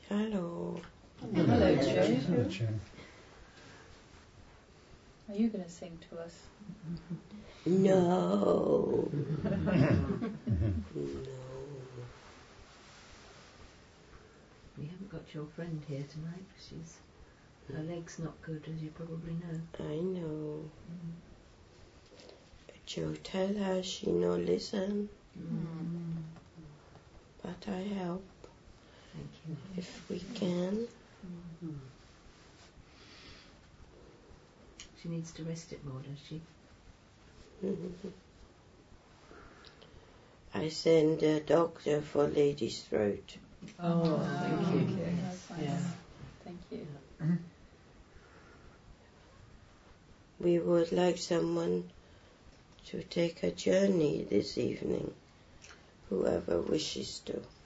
Hello. Hello, Joe. Hello, Joe. Are you going to sing to us? No. No. We haven't got your friend here tonight. Her leg's not good, as you probably know. I know. Joe, tell her she no listen. But I help Thank you. if we can. She needs to rest it more, does she? I send a doctor for lady's throat. Oh, thank you. That's nice. Yeah. Thank you. We would like someone to take a journey this evening, whoever wishes to.